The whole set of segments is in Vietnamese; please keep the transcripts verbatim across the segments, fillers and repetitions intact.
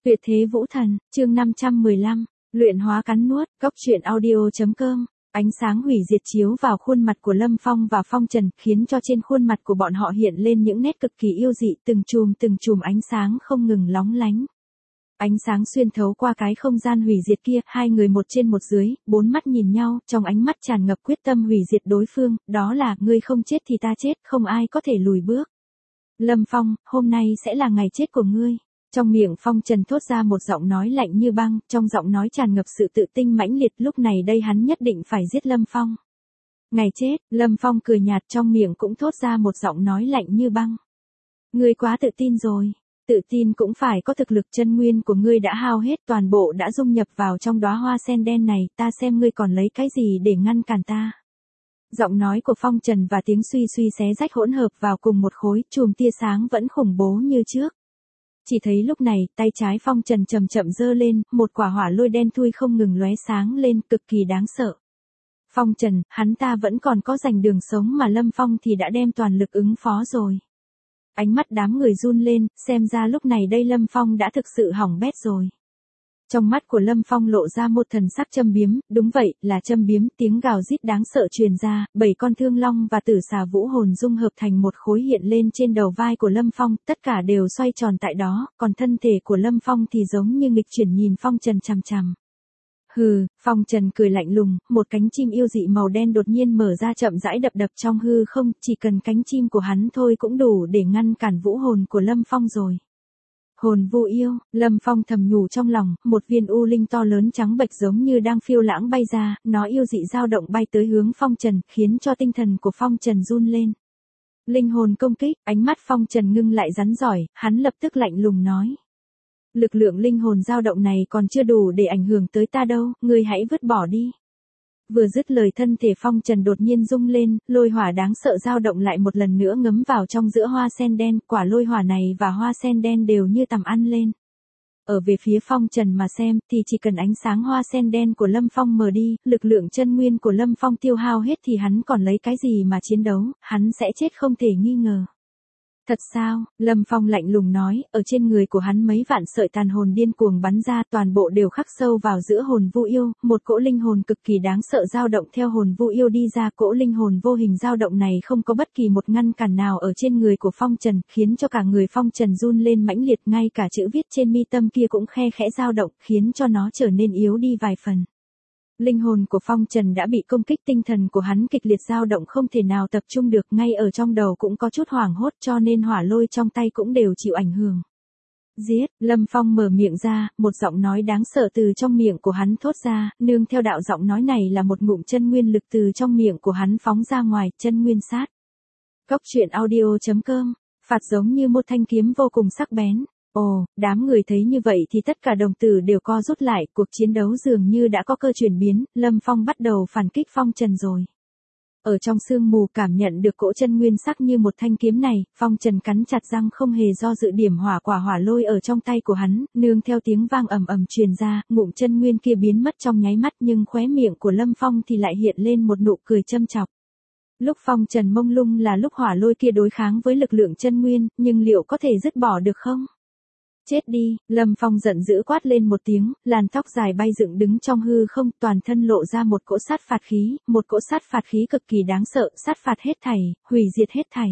Tuyệt thế vũ thần, chương năm trăm mười lăm, luyện hóa cắn nuốt, góc truyện audio.com. Ánh sáng hủy diệt chiếu vào khuôn mặt của Lâm Phong và Phong Trần, khiến cho trên khuôn mặt của bọn họ hiện lên những nét cực kỳ yêu dị, từng chùm từng chùm ánh sáng không ngừng lóng lánh. Ánh sáng xuyên thấu qua cái không gian hủy diệt kia, hai người một trên một dưới, bốn mắt nhìn nhau, trong ánh mắt tràn ngập quyết tâm hủy diệt đối phương, đó là, ngươi không chết thì ta chết, không ai có thể lùi bước. Lâm Phong, hôm nay sẽ là ngày chết của ngươi. Trong miệng Phong Trần thốt ra một giọng nói lạnh như băng, trong giọng nói tràn ngập sự tự tin mãnh liệt, lúc này đây hắn nhất định phải giết Lâm Phong. Ngày chết, Lâm Phong cười nhạt, trong miệng cũng thốt ra một giọng nói lạnh như băng. Ngươi quá tự tin rồi, tự tin cũng phải có thực lực, chân nguyên của ngươi đã hao hết, toàn bộ đã dung nhập vào trong đóa hoa sen đen này, ta xem ngươi còn lấy cái gì để ngăn cản ta. Giọng nói của Phong Trần và tiếng suy suy xé rách hỗn hợp vào cùng một khối, chùm tia sáng vẫn khủng bố như trước. Chỉ thấy lúc này, tay trái Phong Trần chậm chậm giơ lên, một quả hỏa lôi đen thui không ngừng lóe sáng lên, cực kỳ đáng sợ. Phong Trần, hắn ta vẫn còn có dành đường sống mà Lâm Phong thì đã đem toàn lực ứng phó rồi. Ánh mắt đám người run lên, xem ra lúc này đây Lâm Phong đã thực sự hỏng bét rồi. Trong mắt của Lâm Phong lộ ra một thần sắc châm biếm, đúng vậy, là châm biếm, tiếng gào rít đáng sợ truyền ra, bảy con thương long và tử xà vũ hồn dung hợp thành một khối hiện lên trên đầu vai của Lâm Phong, tất cả đều xoay tròn tại đó, còn thân thể của Lâm Phong thì giống như nghịch chuyển nhìn Phong Trần chằm chằm. Hừ, Phong Trần cười lạnh lùng, một cánh chim yêu dị màu đen đột nhiên mở ra chậm rãi đập đập trong hư không, chỉ cần cánh chim của hắn thôi cũng đủ để ngăn cản vũ hồn của Lâm Phong rồi. Hồn vu yêu, Lâm Phong thầm nhủ trong lòng, một viên u linh to lớn trắng bệch giống như đang phiêu lãng bay ra, nó yêu dị dao động bay tới hướng Phong Trần, khiến cho tinh thần của Phong Trần run lên. Linh hồn công kích, ánh mắt Phong Trần ngưng lại rắn giỏi, hắn lập tức lạnh lùng nói. Lực lượng linh hồn dao động này còn chưa đủ để ảnh hưởng tới ta đâu, ngươi hãy vứt bỏ đi. Vừa dứt lời thân thể Phong Trần đột nhiên rung lên, lôi hỏa đáng sợ dao động lại một lần nữa ngấm vào trong giữa hoa sen đen, quả lôi hỏa này và hoa sen đen đều như tầm ăn lên. Ở về phía Phong Trần mà xem, thì chỉ cần ánh sáng hoa sen đen của Lâm Phong mờ đi, lực lượng chân nguyên của Lâm Phong tiêu hao hết thì hắn còn lấy cái gì mà chiến đấu, hắn sẽ chết không thể nghi ngờ. Thật sao, Lâm Phong lạnh lùng nói, ở trên người của hắn mấy vạn sợi tàn hồn điên cuồng bắn ra, toàn bộ đều khắc sâu vào giữa hồn vu yêu, một cỗ linh hồn cực kỳ đáng sợ dao động theo hồn vu yêu đi ra, cỗ linh hồn vô hình dao động này không có bất kỳ một ngăn cản nào ở trên người của Phong Trần, khiến cho cả người Phong Trần run lên mãnh liệt, ngay cả chữ viết trên mi tâm kia cũng khe khẽ dao động, khiến cho nó trở nên yếu đi vài phần. Linh hồn của Phong Trần đã bị công kích, tinh thần của hắn kịch liệt dao động không thể nào tập trung được, ngay ở trong đầu cũng có chút hoảng hốt, cho nên hỏa lôi trong tay cũng đều chịu ảnh hưởng. Giết, Lâm Phong mở miệng ra, một giọng nói đáng sợ từ trong miệng của hắn thốt ra, nương theo đạo giọng nói này là một ngụm chân nguyên lực từ trong miệng của hắn phóng ra ngoài, chân nguyên sát. Góc truyện audio.com, phạt giống như một thanh kiếm vô cùng sắc bén. Ồ, đám người thấy như vậy thì tất cả đồng tử đều co rút lại, cuộc chiến đấu dường như đã có cơ chuyển biến, Lâm Phong bắt đầu phản kích Phong Trần rồi. Ở trong sương mù cảm nhận được cỗ chân nguyên sắc như một thanh kiếm này, Phong Trần cắn chặt răng không hề do dự điểm hỏa quả hỏa lôi ở trong tay của hắn, nương theo tiếng vang ầm ầm truyền ra, ngụm chân nguyên kia biến mất trong nháy mắt, nhưng khóe miệng của Lâm Phong thì lại hiện lên một nụ cười châm chọc. Lúc Phong Trần mông lung là lúc hỏa lôi kia đối kháng với lực lượng chân nguyên, nhưng liệu có thể dứt bỏ được không? Chết đi, Lâm Phong giận dữ quát lên một tiếng, làn tóc dài bay dựng đứng trong hư không, toàn thân lộ ra một cỗ sát phạt khí, một cỗ sát phạt khí cực kỳ đáng sợ, sát phạt hết thảy, hủy diệt hết thảy.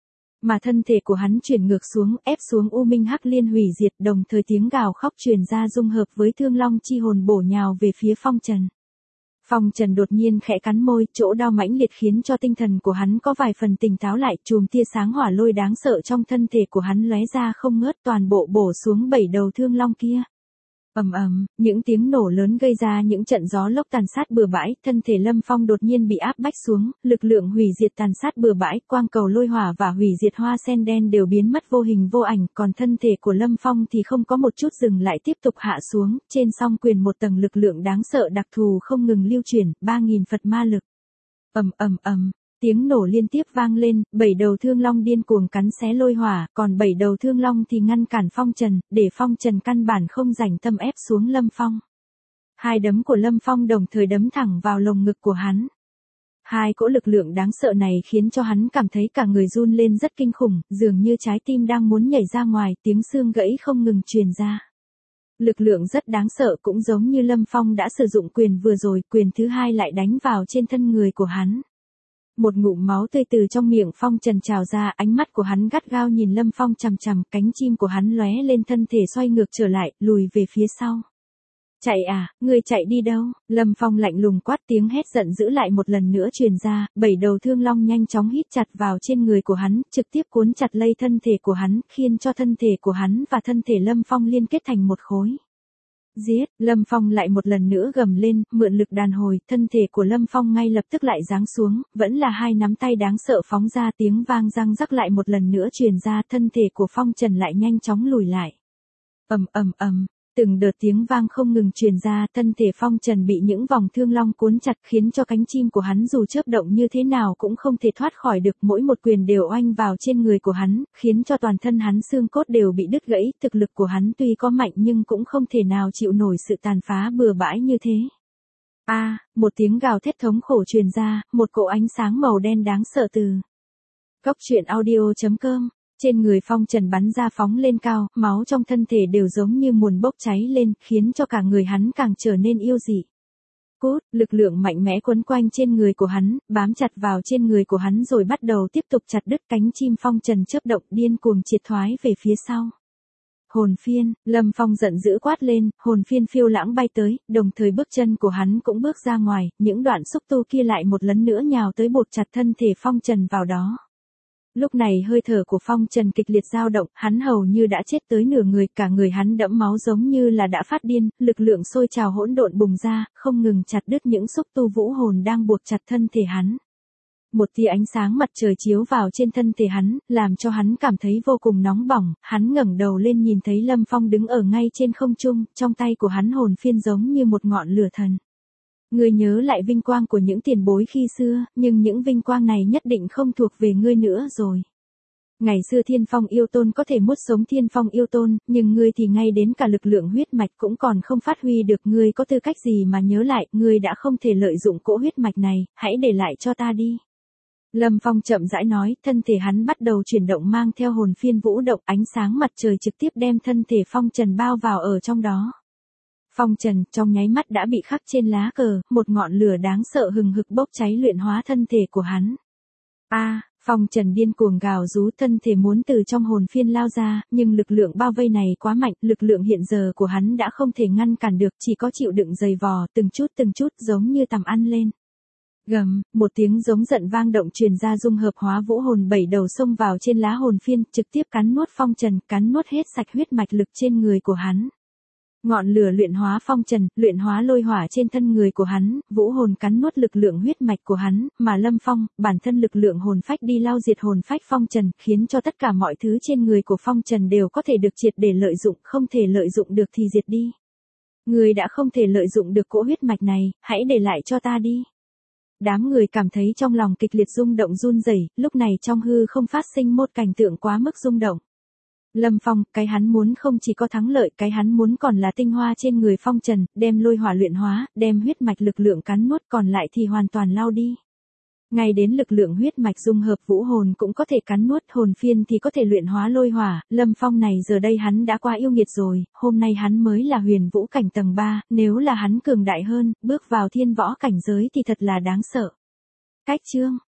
Mà thân thể của hắn chuyển ngược xuống, ép xuống U Minh Hắc Liên hủy diệt, đồng thời tiếng gào khóc truyền ra dung hợp với thương long chi hồn bổ nhào về phía Phong Trần. Phong Trần đột nhiên khẽ cắn môi, chỗ đau mãnh liệt khiến cho tinh thần của hắn có vài phần tỉnh táo lại, chùm tia sáng hỏa lôi đáng sợ trong thân thể của hắn lóe ra không ngớt, toàn bộ bổ xuống bảy đầu thương long kia. Ầm ầm, những tiếng nổ lớn gây ra những trận gió lốc tàn sát bừa bãi, thân thể Lâm Phong đột nhiên bị áp bách xuống, lực lượng hủy diệt tàn sát bừa bãi, quang cầu lôi hỏa và hủy diệt hoa sen đen đều biến mất vô hình vô ảnh, còn thân thể của Lâm Phong thì không có một chút dừng lại, tiếp tục hạ xuống, trên song quyền một tầng lực lượng đáng sợ đặc thù không ngừng lưu chuyển, ba nghìn Phật ma lực. Ầm ầm ầm. Tiếng nổ liên tiếp vang lên, bảy đầu thương long điên cuồng cắn xé lôi hỏa, còn bảy đầu thương long thì ngăn cản Phong Trần, để Phong Trần căn bản không rảnh tâm ép xuống Lâm Phong. Hai đấm của Lâm Phong đồng thời đấm thẳng vào lồng ngực của hắn. Hai cỗ lực lượng đáng sợ này khiến cho hắn cảm thấy cả người run lên rất kinh khủng, dường như trái tim đang muốn nhảy ra ngoài, tiếng xương gãy không ngừng truyền ra. Lực lượng rất đáng sợ, cũng giống như Lâm Phong đã sử dụng quyền vừa rồi, quyền thứ hai lại đánh vào trên thân người của hắn. Một ngụm máu tươi từ trong miệng Phong Trần trào ra, ánh mắt của hắn gắt gao nhìn Lâm Phong chằm chằm, cánh chim của hắn lóe lên, thân thể xoay ngược trở lại, lùi về phía sau. Chạy à, ngươi chạy đi đâu? Lâm Phong lạnh lùng quát, tiếng hét giận dữ lại một lần nữa truyền ra, bảy đầu thương long nhanh chóng hít chặt vào trên người của hắn, trực tiếp cuốn chặt lây thân thể của hắn, khiến cho thân thể của hắn và thân thể Lâm Phong liên kết thành một khối. Giết, Lâm Phong lại một lần nữa gầm lên, mượn lực đàn hồi, thân thể của Lâm Phong ngay lập tức lại giáng xuống, vẫn là hai nắm tay đáng sợ phóng ra, tiếng vang răng rắc lại một lần nữa truyền ra, thân thể của Phong Trần lại nhanh chóng lùi lại. Ầm ầm ầm, từng đợt tiếng vang không ngừng truyền ra, thân thể Phong Trần bị những vòng thương long cuốn chặt, khiến cho cánh chim của hắn dù chớp động như thế nào cũng không thể thoát khỏi được, mỗi một quyền đều oanh vào trên người của hắn, khiến cho toàn thân hắn xương cốt đều bị đứt gãy, thực lực của hắn tuy có mạnh nhưng cũng không thể nào chịu nổi sự tàn phá bừa bãi như thế. A, à, một tiếng gào thét thống khổ truyền ra, một cỗ ánh sáng màu đen đáng sợ từ Cốc truyện audio chấm com. Trên người Phong Trần bắn ra phóng lên cao, máu trong thân thể đều giống như muốn bốc cháy lên, khiến cho cả người hắn càng trở nên yêu dị. Cút, lực lượng mạnh mẽ quấn quanh trên người của hắn, bám chặt vào trên người của hắn rồi bắt đầu tiếp tục chặt đứt cánh chim Phong Trần chớp động, điên cuồng triệt thoái về phía sau. Hồn phiên, Lâm Phong giận dữ quát lên, hồn phiên phiêu lãng bay tới, đồng thời bước chân của hắn cũng bước ra ngoài, những đoạn xúc tu kia lại một lần nữa nhào tới buộc chặt thân thể Phong Trần vào đó. Lúc này hơi thở của Phong Trần kịch liệt dao động, hắn hầu như đã chết tới nửa người, cả người hắn đẫm máu giống như là đã phát điên, lực lượng sôi trào hỗn độn bùng ra, không ngừng chặt đứt những xúc tu vũ hồn đang buộc chặt thân thể hắn. Một tia ánh sáng mặt trời chiếu vào trên thân thể hắn, làm cho hắn cảm thấy vô cùng nóng bỏng, hắn ngẩng đầu lên nhìn thấy Lâm Phong đứng ở ngay trên không trung, trong tay của hắn hồn phiên giống như một ngọn lửa thần. Ngươi nhớ lại vinh quang của những tiền bối khi xưa, nhưng những vinh quang này nhất định không thuộc về ngươi nữa rồi. Ngày xưa Thiên Phong yêu tôn có thể nuốt sống Thiên Phong yêu tôn, nhưng ngươi thì ngay đến cả lực lượng huyết mạch cũng còn không phát huy được, ngươi có tư cách gì mà nhớ lại, ngươi đã không thể lợi dụng cỗ huyết mạch này, hãy để lại cho ta đi. Lâm Phong chậm rãi nói, thân thể hắn bắt đầu chuyển động mang theo hồn phiên vũ động, ánh sáng mặt trời trực tiếp đem thân thể Phong Trần bao vào ở trong đó. Phong Trần trong nháy mắt đã bị khắc trên lá cờ, một ngọn lửa đáng sợ hừng hực bốc cháy luyện hóa thân thể của hắn. A, à, Phong Trần điên cuồng gào rú, thân thể muốn từ trong hồn phiên lao ra, nhưng lực lượng bao vây này quá mạnh, lực lượng hiện giờ của hắn đã không thể ngăn cản được, chỉ có chịu đựng dày vò, từng chút từng chút giống như tằm ăn lên. Gầm, một tiếng giống giận vang động truyền ra, dung hợp hóa vũ hồn bảy đầu xông vào trên lá hồn phiên, trực tiếp cắn nuốt Phong Trần, cắn nuốt hết sạch huyết mạch lực trên người của hắn. Ngọn lửa luyện hóa Phong Trần, luyện hóa lôi hỏa trên thân người của hắn, vũ hồn cắn nuốt lực lượng huyết mạch của hắn, mà Lâm Phong, bản thân lực lượng hồn phách đi lao diệt hồn phách Phong Trần, khiến cho tất cả mọi thứ trên người của Phong Trần đều có thể được triệt để lợi dụng, không thể lợi dụng được thì diệt đi. Người đã không thể lợi dụng được cỗ huyết mạch này, hãy để lại cho ta đi. Đám người cảm thấy trong lòng kịch liệt rung động run rẩy, lúc này trong hư không phát sinh một cảnh tượng quá mức rung động. Lâm Phong, cái hắn muốn không chỉ có thắng lợi, cái hắn muốn còn là tinh hoa trên người Phong Trần, đem lôi hỏa luyện hóa, đem huyết mạch lực lượng cắn nuốt, còn lại thì hoàn toàn lao đi. Ngay đến lực lượng huyết mạch dung hợp vũ hồn cũng có thể cắn nuốt, hồn phiên thì có thể luyện hóa lôi hỏa, Lâm Phong này giờ đây hắn đã quá yêu nghiệt rồi, hôm nay hắn mới là huyền vũ cảnh tầng ba, nếu là hắn cường đại hơn, bước vào thiên võ cảnh giới thì thật là đáng sợ. Cách chương